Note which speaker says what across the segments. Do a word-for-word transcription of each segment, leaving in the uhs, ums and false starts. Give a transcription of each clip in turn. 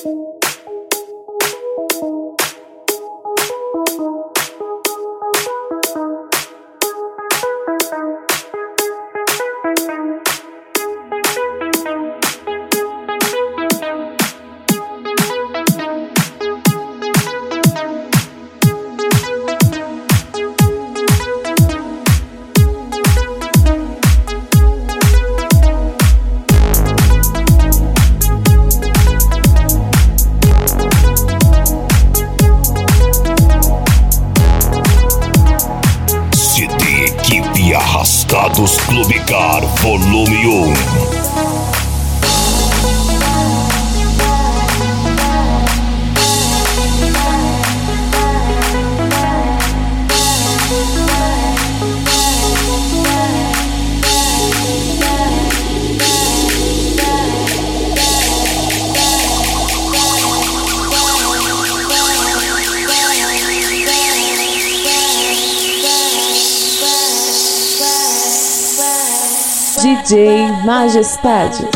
Speaker 1: Arrastados Clube Car Volume um.
Speaker 2: D J Majestade.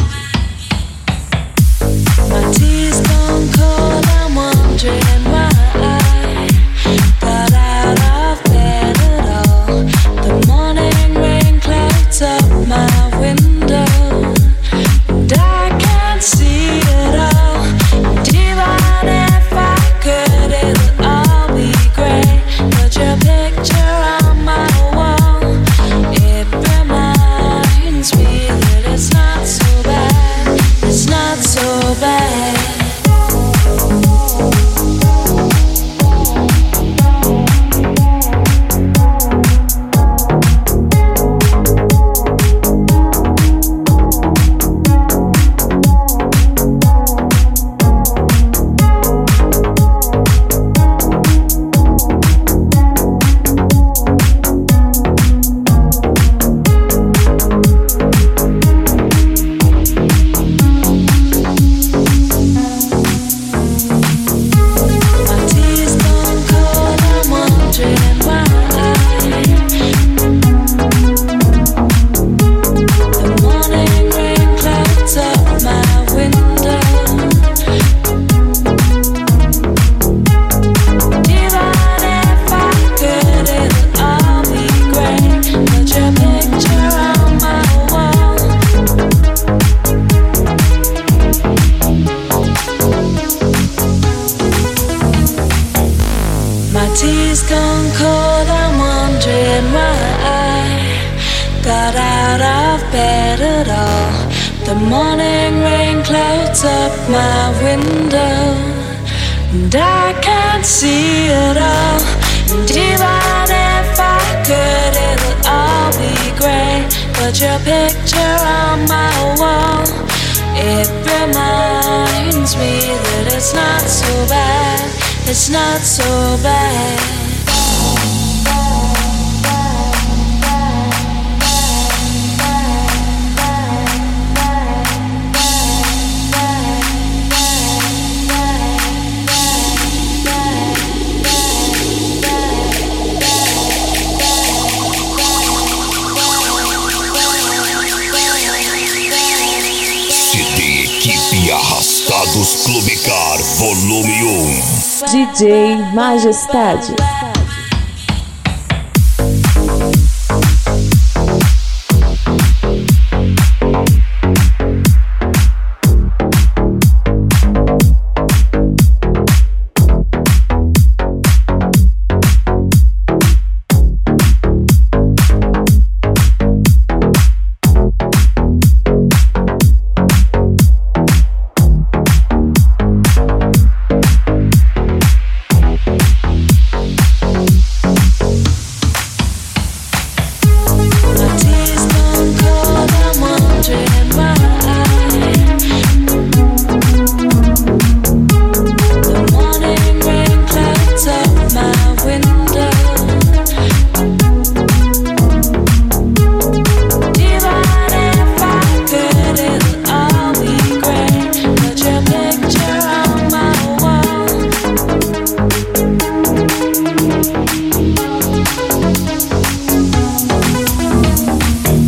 Speaker 3: Tea's gone cold, I'm wondering why I got out of bed at all. The morning rain clouds up my window, and I can't see it all. And even if I could, it'll all be grey. But your picture on my wall, it reminds me that it's not so bad. It's not so bad.
Speaker 1: C D Equipe Arrastados Clube Car Volume um.
Speaker 2: D J Majestade.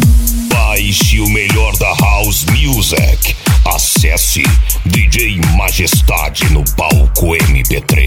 Speaker 1: Acesse D J Majestade no palco M P três.